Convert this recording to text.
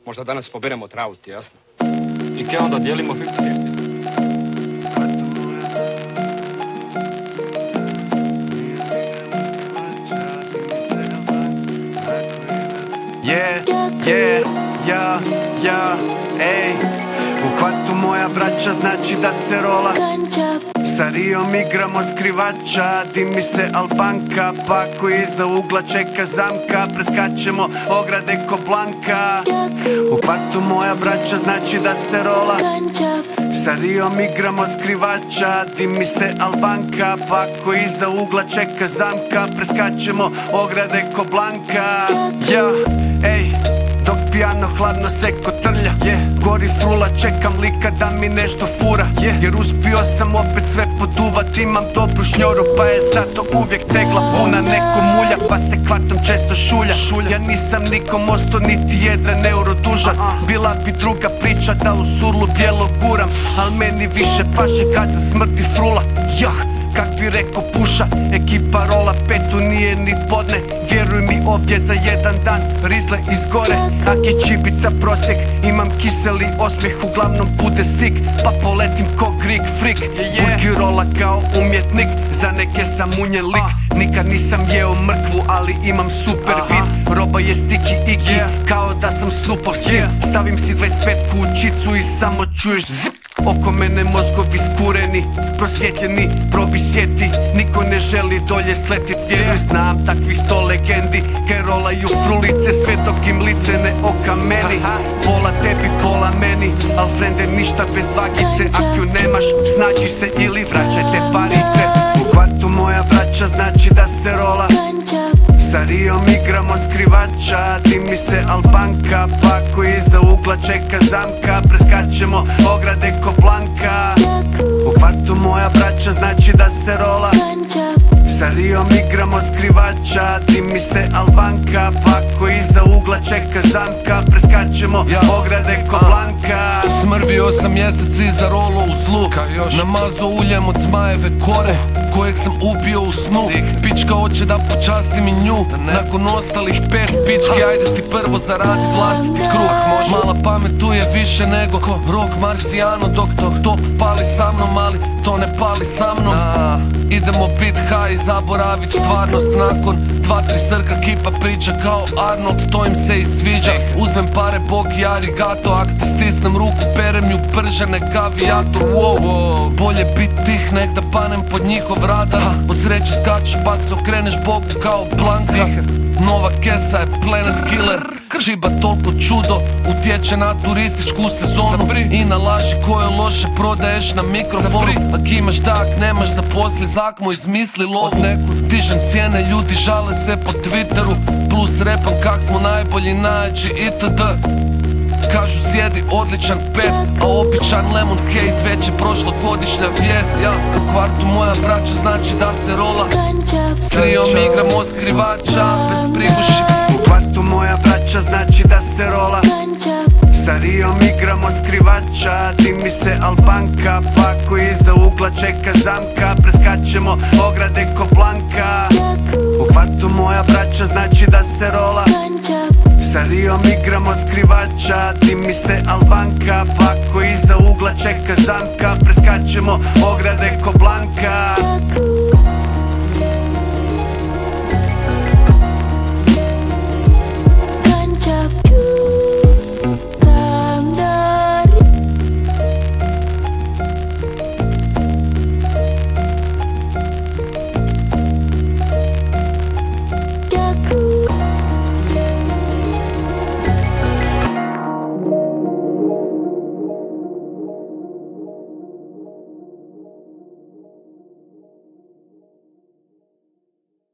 Možda danas poberemo travu, ti jasno? I kaj onda dijelimo 50-50? Ej, u kvartu moja braća znači da se rola. Sa Rijom igramo skrivača, dimi se albanka, pa ako iza ugla čeka zamka, preskačemo ograde ko Blanka. U kvartu moja braća znači da se rola. Sa Rijom igramo skrivača, dimi se albanka, pa ako iza ugla čeka zamka, preskačemo ograde ko Blanka. Ej, dok pijano hladno se kotrlja, gori frula, čekam lika da mi nešto fura, jer uspio sam opet sve poduvat, imam dobru šnjoru pa je zato uvijek tegla puna. Neko mulja pa se kvartom često šulja, ja nisam nikom ostao niti 1 euro dužan. Bila bi druga priča da u surlu bijelo guram, al meni više paše kad se smrti frula. Kak bi rekao puša, ekipa rola petu nije ni podne. Vjeruj mi ovdje za jedan dan rizle izgore. Ak je čibica prosjek, imam kiseli osmijeh, uglavnom bude sik, pa poletim ko Greek freak. Burgi rola kao umjetnik, za neke sam munjen lik. Nikad nisam jeo mrkvu, ali imam super vid. Roba je stiki iki, kao da sam Snupov sin. Stavim si 25 kućicu i samo čuješ zip. Oko mene mozgovi skureni, prosvjetljeni, probi svijeti. Niko ne želi dolje sletit, vjeruj znam takvih 100 legendi. Kaj rolaju frulice, sve dok im lice ne okameni. Pola tebi, pola meni, al frende ništa bez vagice. Ak ju nemaš, snađi se ili vraćajte parice. U kvartu moja braća znači da se rola. Sa Rijom igramo skrivača, dimi se albanka, pa ako iza ugla čeka zamka, preskačemo ograde ko Blanka. U kvartu moja braća znači da se rola. Sa Rijom igramo skrivača, dimi se albanka, pa ako iza ugla čeka zamka, preskačemo ograde ko Blanka. Smrvio sam mjesec iza rolo u zlu, namazao uljem od zmajeve kore, kojeg sam ubio u snu. Pička hoće da počastim i nju, nakon ostalih 5 pički, ajde ti prvo zaradit vlastiti kruh. Mala pametuje više nego Rok Marciano, dok top pali sa mnom, ali to ne pali sa mnom. Idemo bit high i zaboravit stvarnost. Nakon 2-3 srka kipa priča kao Arnold, to im se i sviđa. Uzmem pare, bok i arigato, ak ti stisnem ruku, perem ju pržene kavijator. Bolje bit tih, nek da panem pod njihov radar. Od sreće skačeš pa se okreneš Bogu kao Blanka. Nova kesa je Planet Killer, šiba toliko čudo, utječe na turističku sezonu i na laži koje loše prodaješ na mikrofonu. Ak imaš tak, nemaš za posli, zak mu izmisli lovu. Dižem cijene, ljudi žale se po Twitteru, plus repam kak smo najbolji nađi itd. Kažu sjedi odličan pet, a običan lemon haze već je prošlogodišnja vijest. U kvartu moja braća znači da se rola. S Rijom igramo skrivača, bez priguši. U kvartu moja braća znači da se rola. Sa Rijom igramo skrivača, dimi se albanka, pa ako iza ugla čeka zamka, preskačemo ograde ko Blanka. U kvartu moja braća znači da se rola. Sa Rijom igramo skrivača, dimi se albanka, pa ako iza ugla čeka zamka, preskačemo ograde ko Blanka.